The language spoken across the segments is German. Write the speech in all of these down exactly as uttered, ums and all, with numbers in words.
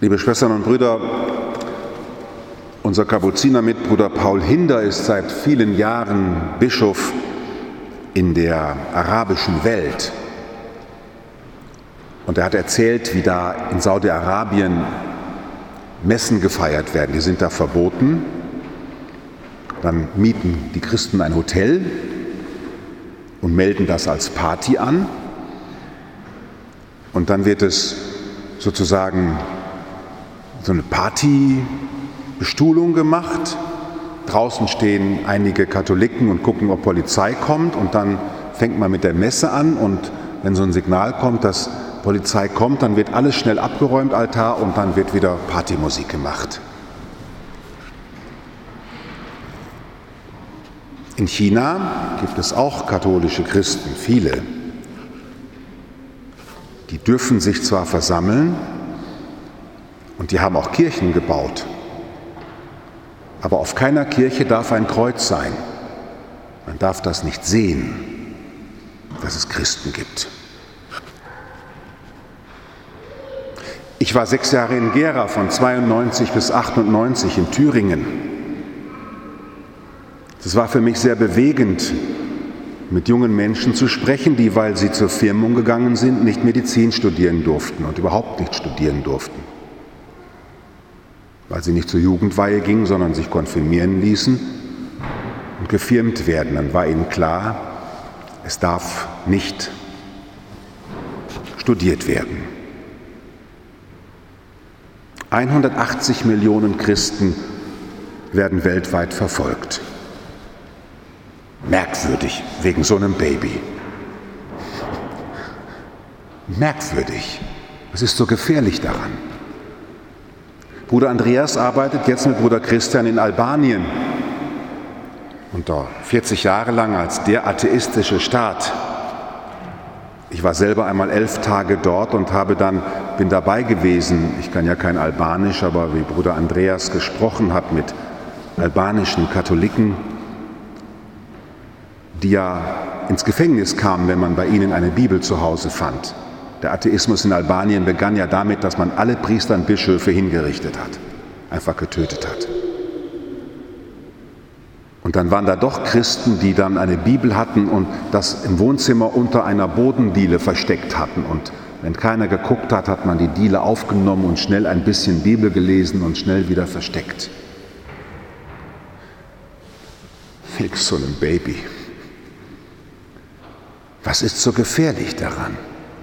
Liebe Schwestern und Brüder, unser Kapuzinermitbruder Paul Hinder ist seit vielen Jahren Bischof in der arabischen Welt. Und er hat erzählt, wie da in Saudi-Arabien Messen gefeiert werden. Die sind da verboten. Dann mieten die Christen ein Hotel und melden das als Party an. Und dann wird es sozusagen so eine Partybestuhlung gemacht. Draußen stehen einige Katholiken und gucken, ob Polizei kommt. Und dann fängt man mit der Messe an. Und wenn so ein Signal kommt, dass Polizei kommt, dann wird alles schnell abgeräumt, Altar, und dann wird wieder Partymusik gemacht. In China gibt es auch katholische Christen, viele. Die dürfen sich zwar versammeln und die haben auch Kirchen gebaut, aber auf keiner Kirche darf ein Kreuz sein. Man darf das nicht sehen, dass es Christen gibt. Ich war sechs Jahre in Gera, von zweiundneunzig bis achtundneunzig in Thüringen. Es war für mich sehr bewegend, mit jungen Menschen zu sprechen, die, weil sie zur Firmung gegangen sind, nicht Medizin studieren durften und überhaupt nicht studieren durften. Weil sie nicht zur Jugendweihe gingen, sondern sich konfirmieren ließen und gefirmt werden. Dann war ihnen klar, es darf nicht studiert werden. hundertachtzig Millionen Christen werden weltweit verfolgt. Merkwürdig, wegen so einem Baby. Merkwürdig. Was ist so gefährlich daran? Bruder Andreas arbeitet jetzt mit Bruder Christian in Albanien. Und da vierzig Jahre lang als der atheistische Staat. Ich war selber einmal elf Tage dort und habe dann, bin dabei gewesen, ich kann ja kein Albanisch, aber wie Bruder Andreas gesprochen hat mit albanischen Katholiken, die ja ins Gefängnis kamen, wenn man bei ihnen eine Bibel zu Hause fand. Der Atheismus in Albanien begann ja damit, dass man alle Priester und Bischöfe hingerichtet hat, einfach getötet hat. Und dann waren da doch Christen, die dann eine Bibel hatten und das im Wohnzimmer unter einer Bodendiele versteckt hatten. Und wenn keiner geguckt hat, hat man die Diele aufgenommen und schnell ein bisschen Bibel gelesen und schnell wieder versteckt. Wegen so einem Baby. Was ist so gefährlich daran?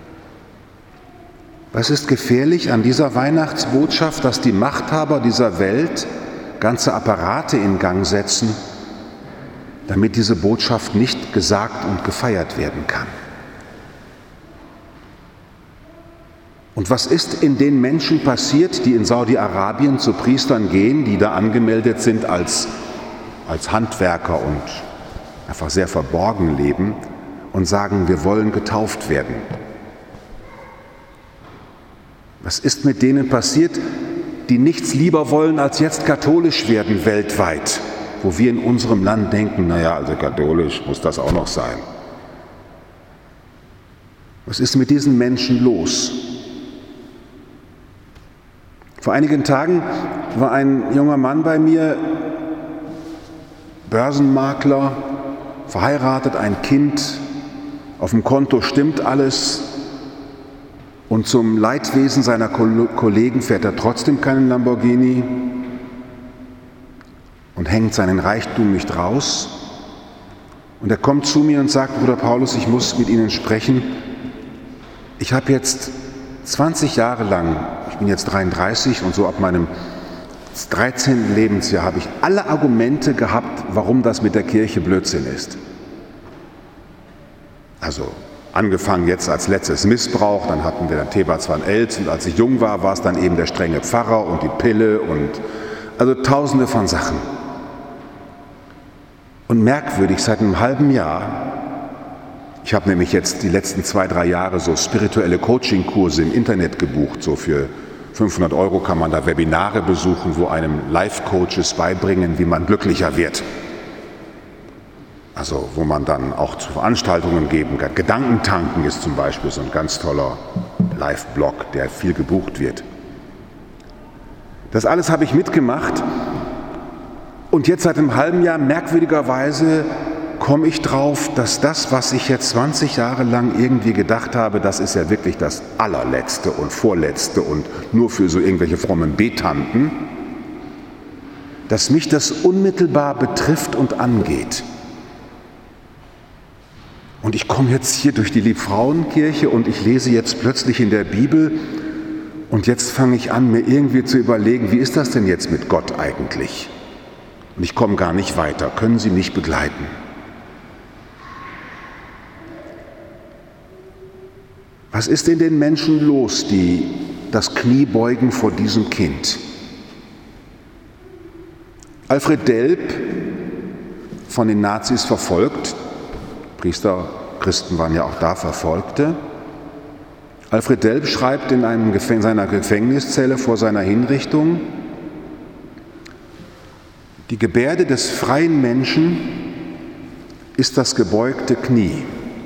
Was ist gefährlich an dieser Weihnachtsbotschaft, dass die Machthaber dieser Welt ganze Apparate in Gang setzen, damit diese Botschaft nicht gesagt und gefeiert werden kann? Und was ist in den Menschen passiert, die in Saudi-Arabien zu Priestern gehen, die da angemeldet sind als, als Handwerker und einfach sehr verborgen leben und sagen, wir wollen getauft werden? Was ist mit denen passiert, die nichts lieber wollen, als jetzt katholisch werden weltweit, wo wir in unserem Land denken, naja, also katholisch muss das auch noch sein. Was ist mit diesen Menschen los? Vor einigen Tagen war ein junger Mann bei mir, Börsenmakler, verheiratet, ein Kind, auf dem Konto stimmt alles. Und zum Leidwesen seiner Kollegen fährt er trotzdem keinen Lamborghini und hängt seinen Reichtum nicht raus. Und er kommt zu mir und sagt, Bruder Paulus, ich muss mit Ihnen sprechen. Ich habe jetzt zwanzig Jahre lang, ich bin jetzt dreiunddreißig und so ab meinem dreizehnten Lebensjahr habe ich alle Argumente gehabt, warum das mit der Kirche Blödsinn ist. Also angefangen jetzt als letztes Missbrauch, dann hatten wir dann Thebats van Els und als ich jung war, war es dann eben der strenge Pfarrer und die Pille und also tausende von Sachen. Und merkwürdig, seit einem halben Jahr, ich habe nämlich jetzt die letzten zwei, drei Jahre so spirituelle Coaching-Kurse im Internet gebucht, so für fünfhundert Euro kann man da Webinare besuchen, wo einem Life-Coaches beibringen, wie man glücklicher wird. Also wo man dann auch zu Veranstaltungen geben kann. Gedankentanken ist zum Beispiel so ein ganz toller Live-Blog, der viel gebucht wird. Das alles habe ich mitgemacht und jetzt seit einem halben Jahr merkwürdigerweise komme ich drauf, dass das, was ich jetzt zwanzig Jahre lang irgendwie gedacht habe, das ist ja wirklich das allerletzte und vorletzte und nur für so irgendwelche frommen Bettanten, dass mich das unmittelbar betrifft und angeht. Und ich komme jetzt hier durch die Liebfrauenkirche und ich lese jetzt plötzlich in der Bibel und jetzt fange ich an, mir irgendwie zu überlegen, wie ist das denn jetzt mit Gott eigentlich? Und ich komme gar nicht weiter. Können Sie mich begleiten? Was ist in den Menschen los, die das Knie beugen vor diesem Kind? Alfred Delp, von den Nazis verfolgt, Priester, Christen waren ja auch da Verfolgte. Alfred Delp schreibt in einem Gefäng- seiner Gefängniszelle vor seiner Hinrichtung: Die Gebärde des freien Menschen ist das gebeugte Knie.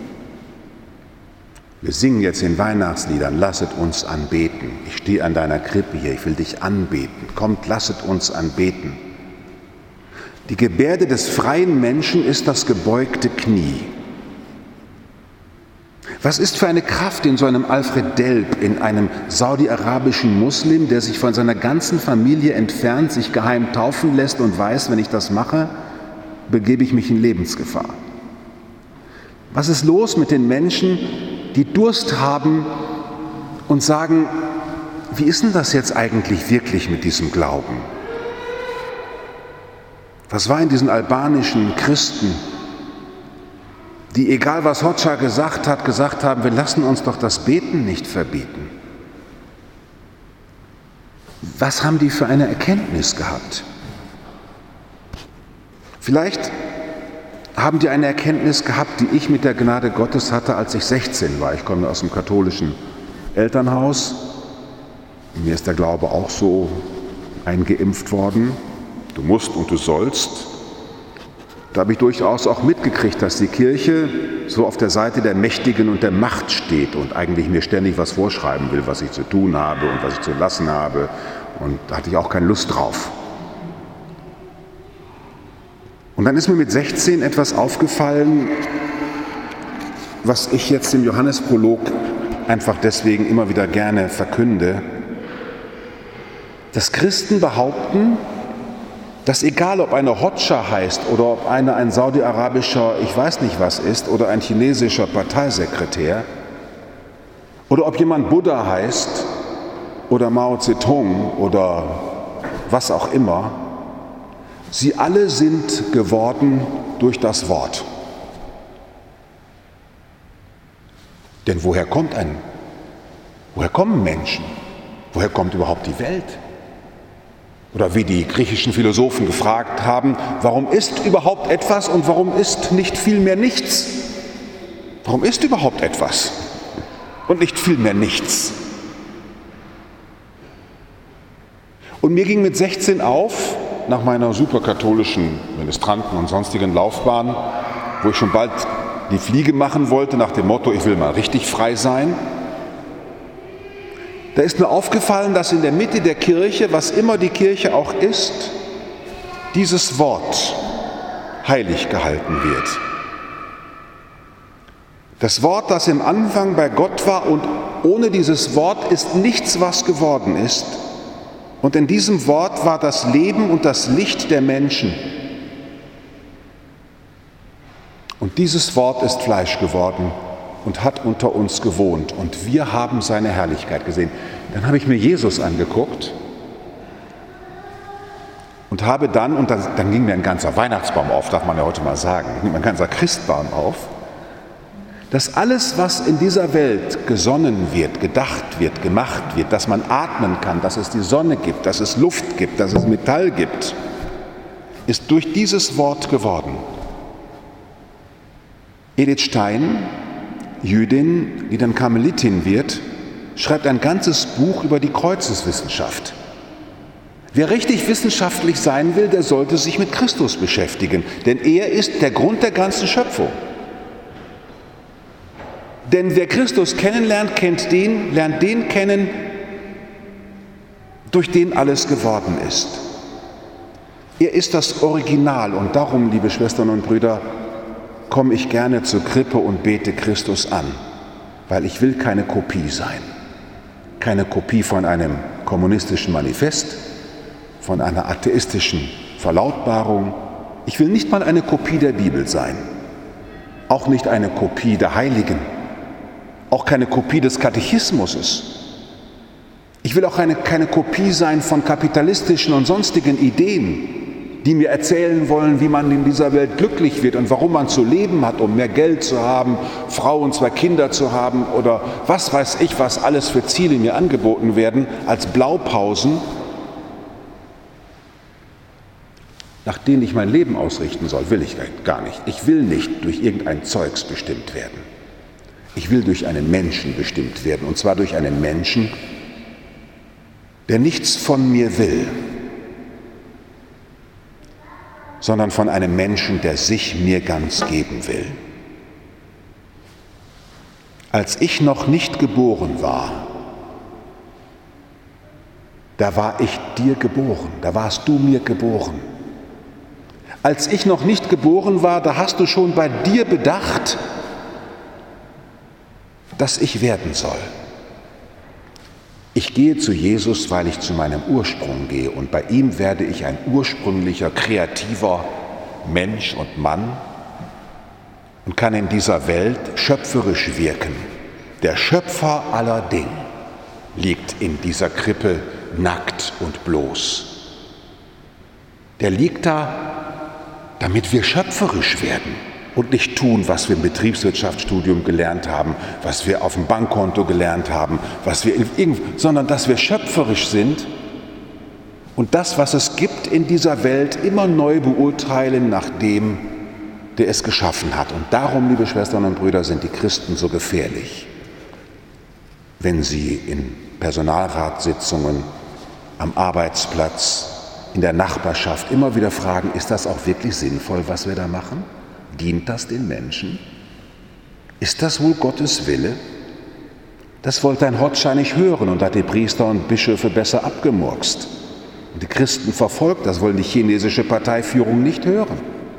Wir singen jetzt in Weihnachtsliedern, lasset uns anbeten. Ich stehe an deiner Krippe hier, ich will dich anbeten. Kommt, lasset uns anbeten. Die Gebärde des freien Menschen ist das gebeugte Knie. Was ist für eine Kraft in so einem Alfred Delp, in einem saudi-arabischen Muslim, der sich von seiner ganzen Familie entfernt, sich geheim taufen lässt und weiß, wenn ich das mache, begebe ich mich in Lebensgefahr. Was ist los mit den Menschen, die Durst haben und sagen, wie ist denn das jetzt eigentlich wirklich mit diesem Glauben? Was war in diesen albanischen Christen, die, egal was Hoxha gesagt hat, gesagt haben, wir lassen uns doch das Beten nicht verbieten? Was haben die für eine Erkenntnis gehabt? Vielleicht haben die eine Erkenntnis gehabt, die ich mit der Gnade Gottes hatte, als ich sechzehn war. Ich komme aus dem katholischen Elternhaus. Mir ist der Glaube auch so eingeimpft worden. Du musst und du sollst. Da habe ich durchaus auch mitgekriegt, dass die Kirche so auf der Seite der Mächtigen und der Macht steht und eigentlich mir ständig was vorschreiben will, was ich zu tun habe und was ich zu lassen habe. Und da hatte ich auch keine Lust drauf. Und dann ist mir mit sechzehn etwas aufgefallen, was ich jetzt im Johannesprolog einfach deswegen immer wieder gerne verkünde, dass Christen behaupten, dass egal ob eine Hoxha heißt oder ob eine ein saudi-arabischer, ich weiß nicht was ist, oder ein chinesischer Parteisekretär, oder ob jemand Buddha heißt oder Mao Zedong oder was auch immer, sie alle sind geworden durch das Wort. Denn woher kommt ein, woher kommen Menschen? Woher kommt überhaupt die Welt? Oder wie die griechischen Philosophen gefragt haben, warum ist überhaupt etwas und warum ist nicht vielmehr nichts? Warum ist überhaupt etwas und nicht vielmehr nichts? Und mir ging mit sechzehn auf, nach meiner superkatholischen Ministranten- und sonstigen Laufbahn, wo ich schon bald die Fliege machen wollte, nach dem Motto, ich will mal richtig frei sein, da ist mir aufgefallen, dass in der Mitte der Kirche, was immer die Kirche auch ist, dieses Wort heilig gehalten wird. Das Wort, das im Anfang bei Gott war, und ohne dieses Wort ist nichts, was geworden ist. Und in diesem Wort war das Leben und das Licht der Menschen. Und dieses Wort ist Fleisch geworden und hat unter uns gewohnt. Und wir haben seine Herrlichkeit gesehen. Dann habe ich mir Jesus angeguckt und habe dann, und dann, dann ging mir ein ganzer Weihnachtsbaum auf, darf man ja heute mal sagen, ein ganzer Christbaum auf, dass alles, was in dieser Welt gesonnen wird, gedacht wird, gemacht wird, dass man atmen kann, dass es die Sonne gibt, dass es Luft gibt, dass es Metall gibt, ist durch dieses Wort geworden. Edith Stein, Jüdin, die dann Karmelitin wird, schreibt ein ganzes Buch über die Kreuzeswissenschaft. Wer richtig wissenschaftlich sein will, der sollte sich mit Christus beschäftigen, denn er ist der Grund der ganzen Schöpfung. Denn wer Christus kennenlernt, kennt den, lernt den kennen, durch den alles geworden ist. Er ist das Original und darum, liebe Schwestern und Brüder, komme ich gerne zur Krippe und bete Christus an, weil ich will keine Kopie sein. Keine Kopie von einem kommunistischen Manifest, von einer atheistischen Verlautbarung. Ich will nicht mal eine Kopie der Bibel sein, auch nicht eine Kopie der Heiligen, auch keine Kopie des Katechismus. Ich will auch eine, keine Kopie sein von kapitalistischen und sonstigen Ideen, die mir erzählen wollen, wie man in dieser Welt glücklich wird und warum man zu leben hat, um mehr Geld zu haben, Frau und zwei Kinder zu haben oder was weiß ich, was alles für Ziele mir angeboten werden, als Blaupausen, nach denen ich mein Leben ausrichten soll, will ich gar nicht. Ich will nicht durch irgendein Zeugs bestimmt werden. Ich will durch einen Menschen bestimmt werden, und zwar durch einen Menschen, der nichts von mir will, sondern von einem Menschen, der sich mir ganz geben will. Als ich noch nicht geboren war, da war ich dir geboren, da warst du mir geboren. Als ich noch nicht geboren war, da hast du schon bei dir bedacht, dass ich werden soll. Ich gehe zu Jesus, weil ich zu meinem Ursprung gehe und bei ihm werde ich ein ursprünglicher, kreativer Mensch und Mann und kann in dieser Welt schöpferisch wirken. Der Schöpfer aller Dinge liegt in dieser Krippe nackt und bloß. Der liegt da, damit wir schöpferisch werden und nicht tun, was wir im Betriebswirtschaftsstudium gelernt haben, was wir auf dem Bankkonto gelernt haben, was wir in, sondern dass wir schöpferisch sind und das, was es gibt in dieser Welt, immer neu beurteilen nach dem, der es geschaffen hat. Und darum, liebe Schwestern und Brüder, sind die Christen so gefährlich, wenn sie in Personalratssitzungen, am Arbeitsplatz, in der Nachbarschaft immer wieder fragen, ist das auch wirklich sinnvoll, was wir da machen? Dient das den Menschen? Ist das wohl Gottes Wille? Das wollte ein Hotscher nicht hören und hat die Priester und Bischöfe besser abgemurkst. Und die Christen verfolgt, das wollen die chinesische Parteiführung nicht hören.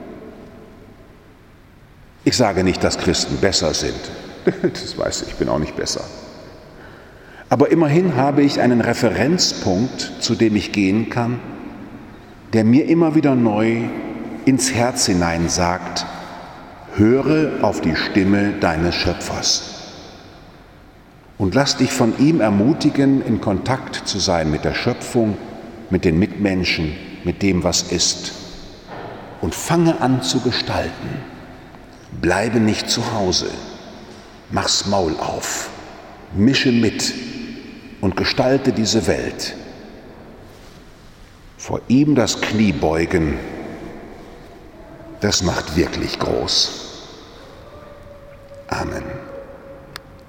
Ich sage nicht, dass Christen besser sind. Das weiß ich, ich bin auch nicht besser. Aber immerhin habe ich einen Referenzpunkt, zu dem ich gehen kann, der mir immer wieder neu ins Herz hinein sagt, höre auf die Stimme deines Schöpfers und lass dich von ihm ermutigen, in Kontakt zu sein mit der Schöpfung, mit den Mitmenschen, mit dem, was ist. Und fange an zu gestalten. Bleibe nicht zu Hause. Mach's Maul auf. Mische mit und gestalte diese Welt. Vor ihm das Knie beugen, das macht wirklich groß. Amen.